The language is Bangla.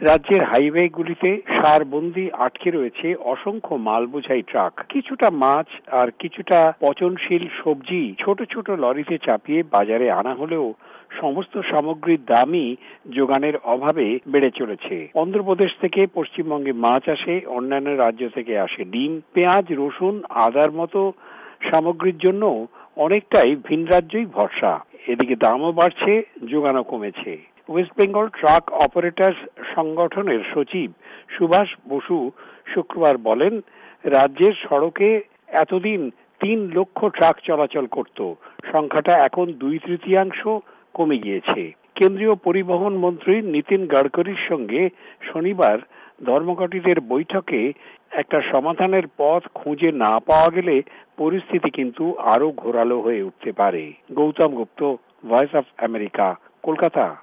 রাজ্যের হাইওয়েগুলিতে সারবন্দি আটকে রয়েছে অসংখ্য মাল বোঝাই ট্রাক। কিছুটা মাছ আর কিছুটা পচনশীল সবজি ছোট ছোট লরিতে চাপিয়ে বাজারে আনা হলেও সমস্ত সামগ্রীর দামই যোগানের অভাবে বেড়ে চলেছে। অন্ধ্রপ্রদেশ থেকে পশ্চিমবঙ্গে মাছ আসে, অন্যান্য রাজ্য থেকে আসে ডিম, পেঁয়াজ, রসুন, আদার মতো সামগ্রীর জন্য অনেকটাই ভিন রাজ্যই ভরসা। এদিকে দামও বাড়ছে, যোগানও কমেছে। ওয়েস্ট বেঙ্গল ট্রাক অপারেটরস সংগঠনের সচিব সুভাষ বসু শুক্রবার বলেন, রাজ্যের সড়কে এতদিন ৩ লক্ষ ট্রাক চলাচল করত, সংখ্যাটা এখন ২/৩ কমে গিয়েছে। কেন্দ্রীয় পরিবহন মন্ত্রী নীতিন গডকরির সঙ্গে শনিবার ধর্মঘটীদের বৈঠকে একটা সমাধানের পথ খুঁজে না পাওয়া গেলে পরিস্থিতি কিন্তু আরো ঘোরালো হয়ে উঠতে পারে। Gautam Gupta, voice of America, Kolkata.